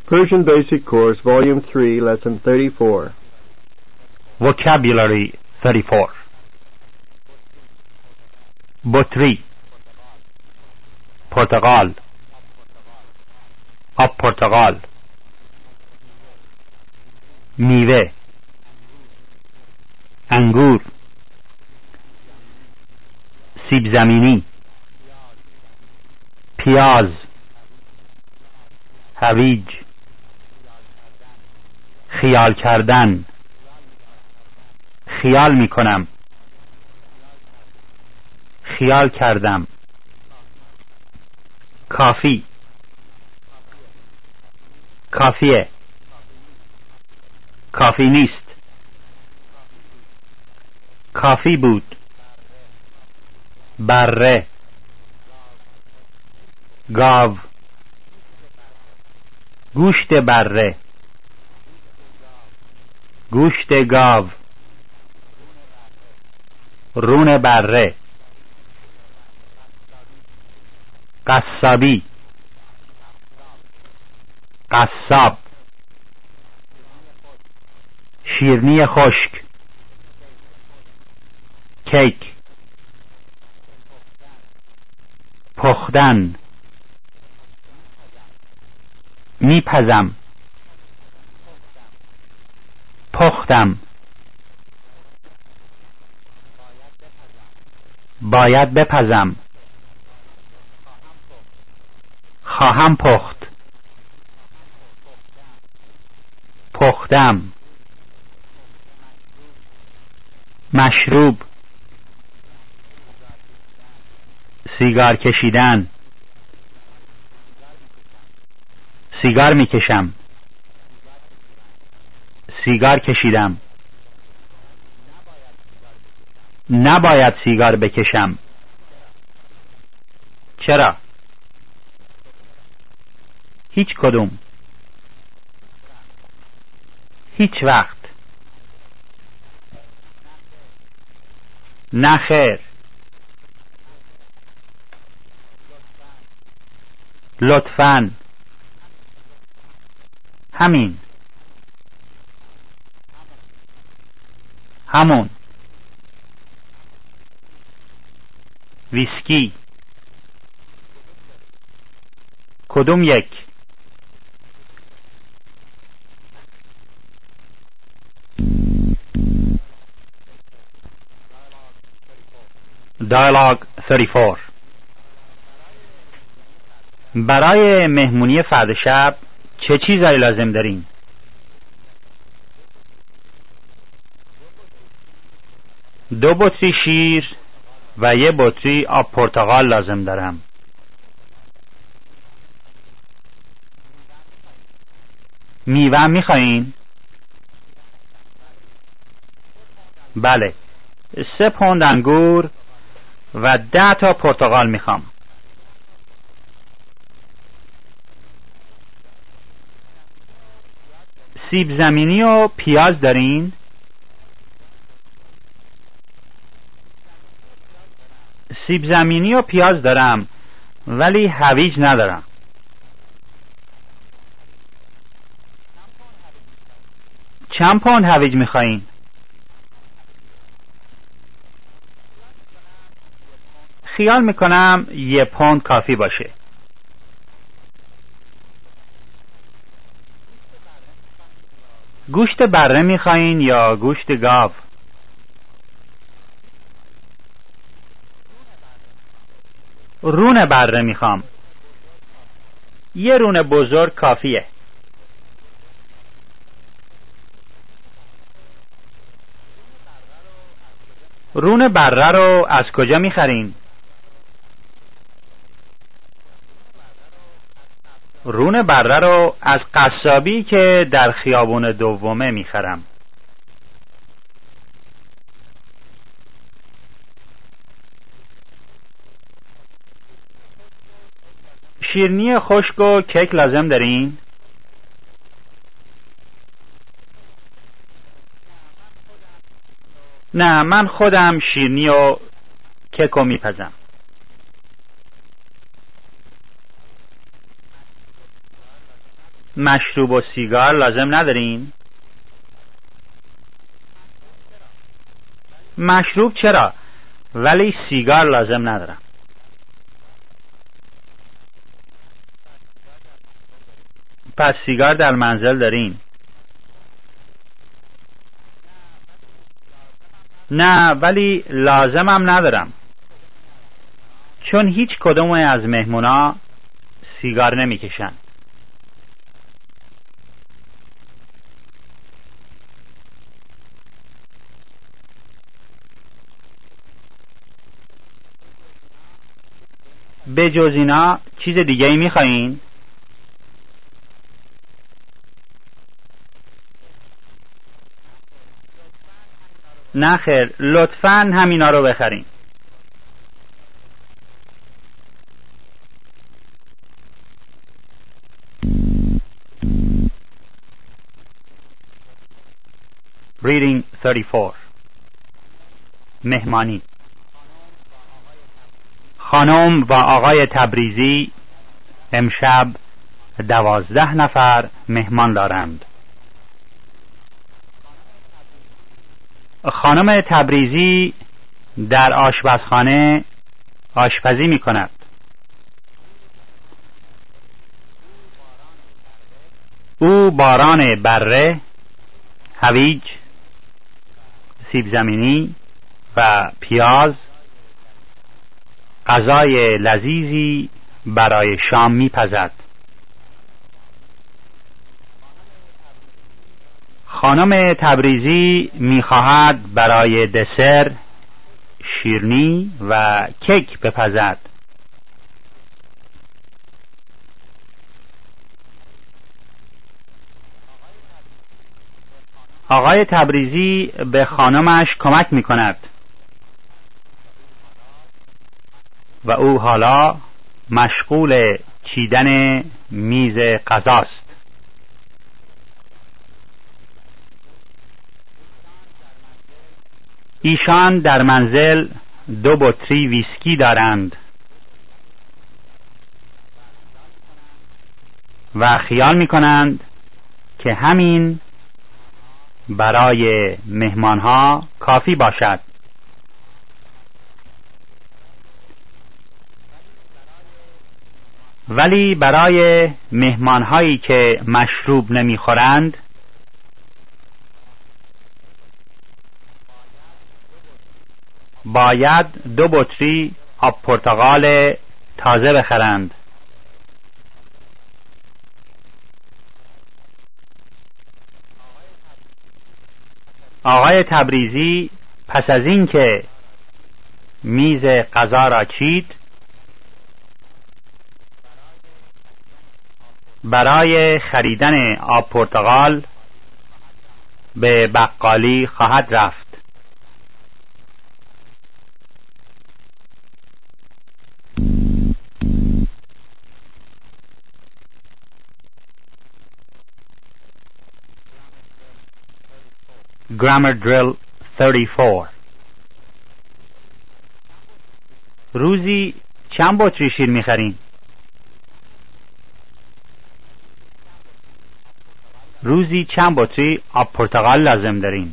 Persian Basic Course, Volume 3, Lesson 34. Vocabulary 34. بطری، پرتقال، آب پرتقال، میوه، انگور، سیب زمینی، پیاز، هویج، خیال کردن، خیال می کنم، خیال کردم، کافی، کافیه، کافی نیست، کافی بود، بره، گاو، گوشت بره، گوشت گاو، رون بره، قصابی، قصاب، شیرینی خشک، کیک، پختن، میپزم، پختم، باید بپزم، خواهم پخت، پختم، مشروب، سیگار کشیدن، سیگار میکشم، سیگار کشیدم، نباید سیگار بکشم. چرا؟ هیچ کدوم، هیچ وقت، نه خیر، لطفاً، همین، همون، ویسکی، کدوم یک، Dialogue 34. برای مهمونی فردا شب چه چیزایی لازم دارین؟ دو بطری شیر و یه بطری آب پرتقال لازم دارم. میوه میخواین؟ بله، 3 پوند انگور و 10 تا پرتقال میخوام. سیب زمینی و پیاز دارین؟ سیب زمینی و پیاز دارم ولی هویج ندارم. چند پوند هویج میخواین؟ خیال میکنم 1 پوند کافی باشه. گوشت بره میخواین یا گوشت گاو؟ رون بره میخوام. 1 رون بزرگ کافیه. رون بره رو از کجا میخرین؟ رون بره رو از قصابی که در خیابون دومه میخرم. شیرینی خشک و کیک لازم دارین؟ نه، من خودم شیرینی و کیکو میپزم. مشروب و سیگار لازم ندارین؟ مشروب چرا، ولی سیگار لازم ندارم. پس سیگار در منزل دارین؟ نه، ولی لازمم ندارم، چون هیچ کدوم از مهمونا سیگار نمیکشن. به جز اینا چیز دیگه ای میخواین؟ نه خیر، لطفاً همینا رو بخرین. Reading 34. مهمانی. خانم و آقای تبریزی امشب 12 نفر مهمان دارند. خانم تبریزی در آشپزخانه آشپزی می کند. او باران بره، هویج، سیب زمینی و پیاز غذای لذیذی برای شام میپزد. خانم تبریزی میخواهد برای دسر شیرینی و کیک بپزد. آقای تبریزی به خانمش کمک میکند و او حالا مشغول چیدن میز غذاست. ایشان در منزل 2 بطری ویسکی دارند و خیال میکنند که همین برای مهمانها کافی باشد. ولی برای مهمانهایی که مشروب نمیخورند باید 2 بطری آب پرتقال تازه بخرند. آقای تبریزی پس از این که میز غذا را چید برای خریدن آب پرتقال به بقالی خواهد رفت. Grammar Drill 34. روزی چند بطری شیر میخرین؟ روزی چند بطری آب پرتقال لازم دارین؟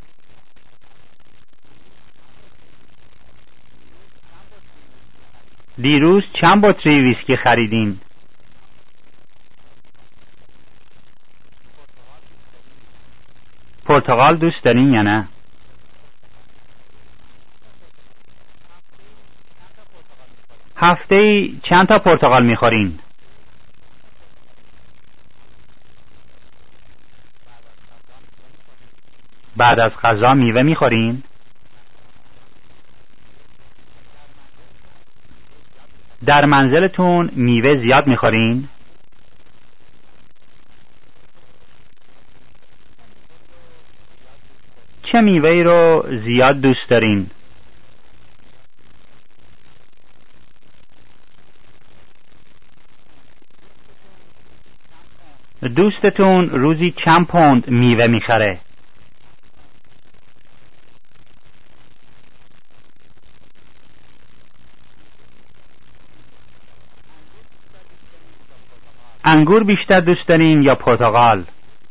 دیروز چند بطری ویسکی خریدین؟ پرتقال دوست دارین یا نه؟ هفته‌ای چند تا پرتقال میخورین؟ بعد از غذا میوه میخورین؟ در منزلتون میوه زیاد میخورین؟ چه میوه‌ای رو زیاد دوست دارین؟ دوستتون روزی چند پوند میوه میخره؟ انگور بیشتر دوست دارین یا پرتقال؟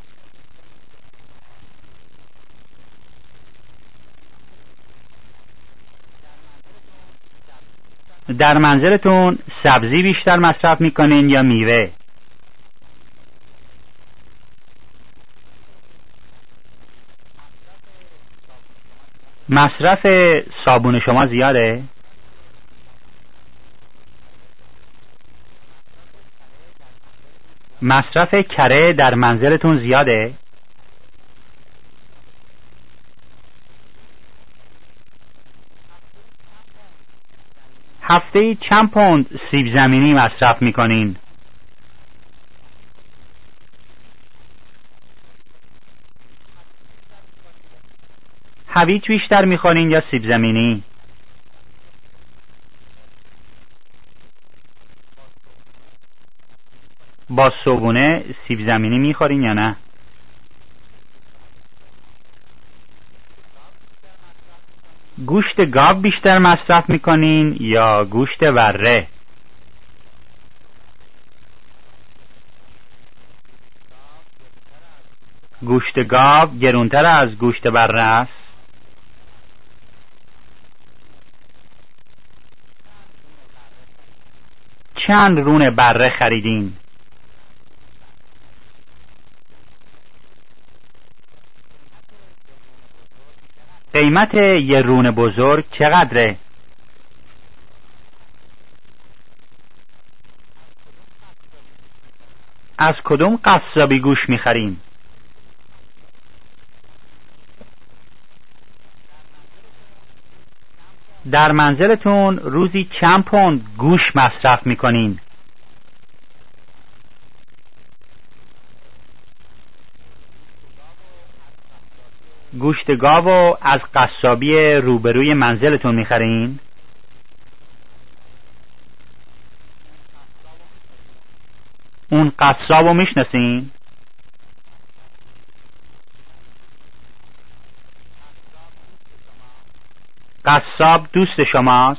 در منزلتون سبزی بیشتر مصرف میکنین یا میوه؟ مصرف صابون شما زیاده؟ مصرف کره در منزلتون زیاده؟ هفته‌ای چند پوند سیب زمینی مصرف میکنین؟ هویج بیشتر میخورین یا سیب زمینی؟ با صبحونه سیب زمینی میخورین یا نه؟ گوشت گاو بیشتر مصرف میکنین یا گوشت بره؟ گوشت گاو گرونتر از گوشت بره است؟ چند رون بره خریدین؟ قیمت یه رون بزرگ چقدره؟ از کدوم قصابی گوش میخرین؟ در منزلتون روزی چند پوند گوش مصرف میکنین؟ گوشت گاو از قصابی روبروی منزلتون میخرین؟ اون قصابو میشناسین؟ قصاب دوست شماست؟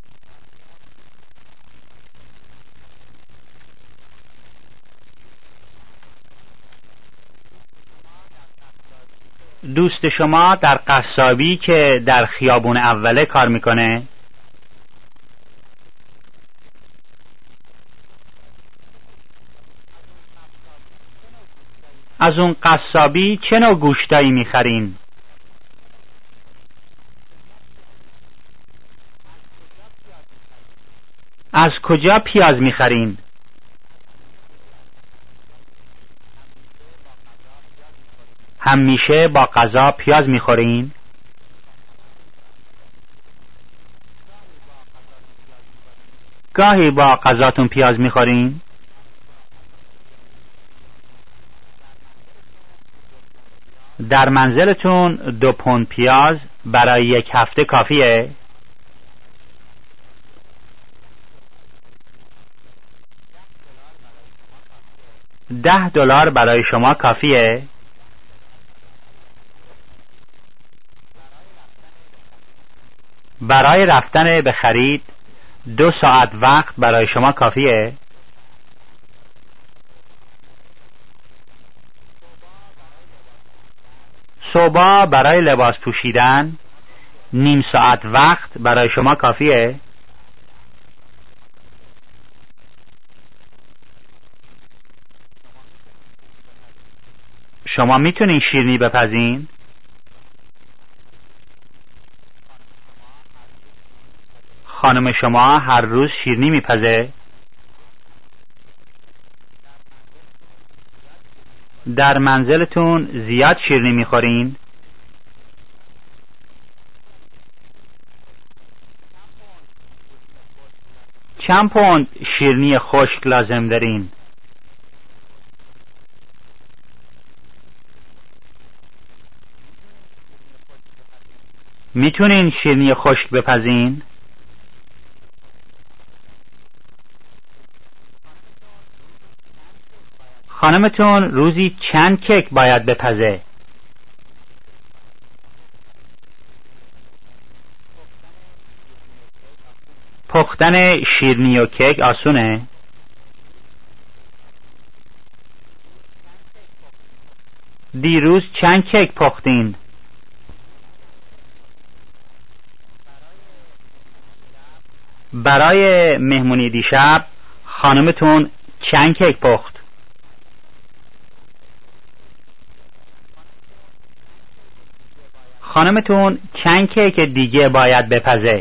دوست شما در قصابی که در خیابون اوله کار میکنه؟ از اون قصابی چه نوع گوشتایی میخرین؟ از کجا پیاز میخرین؟ همیشه با غذا پیاز میخورین؟ گاهی با غذاتون پیاز میخورین؟ در منزلتون 2 پوند پیاز برای 1 هفته کافیه؟ $10 برای شما کافیه؟ برای رفتن به خرید 2 ساعت وقت برای شما کافیه؟ صبح برای لباس پوشیدن نیم ساعت وقت برای شما کافیه؟ شما میتونین شیرینی بپزین؟ خانم شما هر روز شیرینی میپزه؟ در منزلتون زیاد شیرینی میخورین؟ چند پوند شیرینی خشک لازم دارین؟ میتونین شیرینی خشک بپزین؟ خانمتون روزی چند کیک باید بپزه؟ پختن شیرینی و کیک آسونه؟ دیروز چند کیک پختین؟ برای مهمونی دیشب خانمتون چند کیک پخت؟ خانمتون چند کیک دیگه باید بپزه؟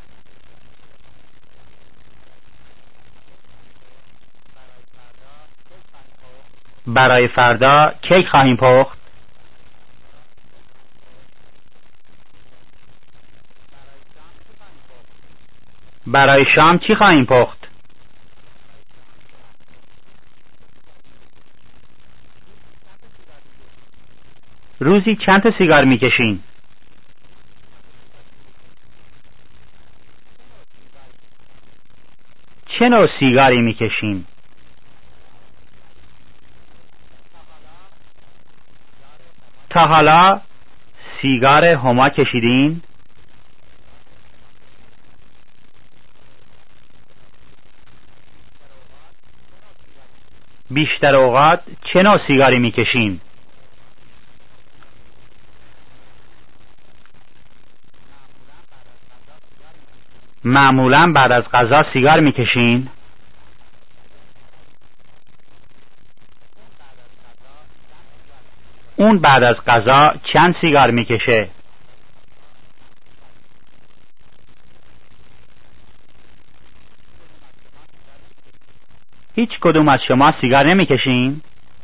برای فردا کیک خواهیم پخت. برای شام چی خواهیم پخت؟ روزی چند تا سیگار میکشین؟ چه نوع سیگاری میکشین؟ تا حالا سیگار هما کشیدین؟ بیشتر اوقات چه نوع سیگاری میکشین؟ معمولا بعد از غذا سیگار میکشین؟ اون بعد از غذا چند سیگار میکشه؟ هیچ کدوم از شما سیگار نمیکشین؟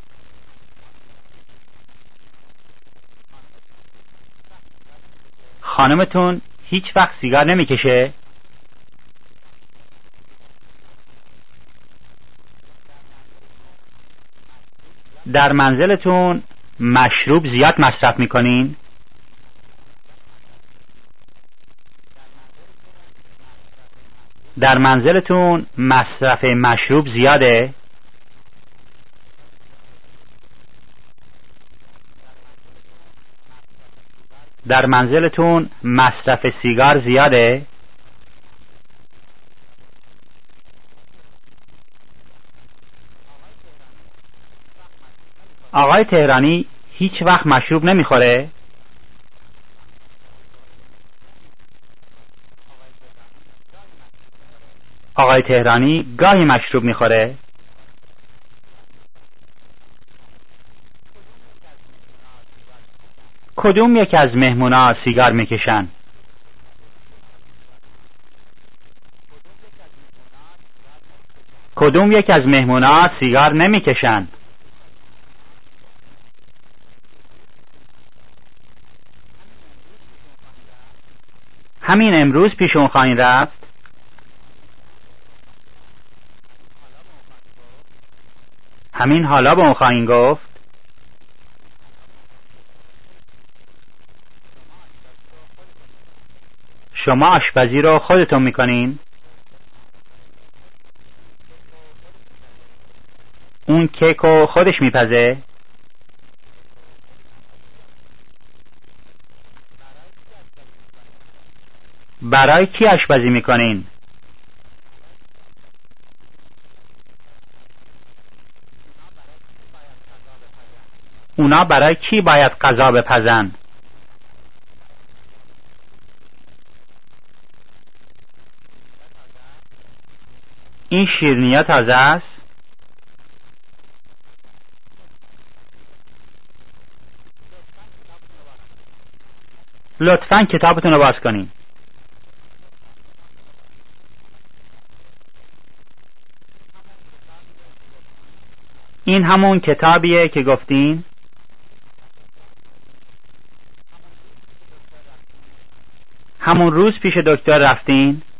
خانمتون هیچ وقت سیگار نمیکشه؟ در منزلتون مشروب زیاد مصرف میکنین؟ در منزلتون مصرف مشروب زیاده؟ در منزلتون مصرف سیگار زیاده؟ آقای تهرانی هیچ وقت مشروب نمیخوره؟ آقای تهرانی گاهی مشروب میخوره؟ کدوم یک از مهمونا سیگار میکشن؟ کدوم یک از مهمونا سیگار نمیکشن؟ همین امروز پیشون خواهید رفت؟ همین حالا به اون خواهید گفت؟ شما آشپزی رو خودتون میکنین؟ اون کیک رو خودش میپزه؟ برای کی آشپزی میکنین؟ اونا برای کی باید غذا بپزن؟ این شیرینی‌ها تازه است؟ لطفاً کتابتون رو باز کنین. این همون کتابیه که گفتین؟ همون روز پیش دکتر رفتین؟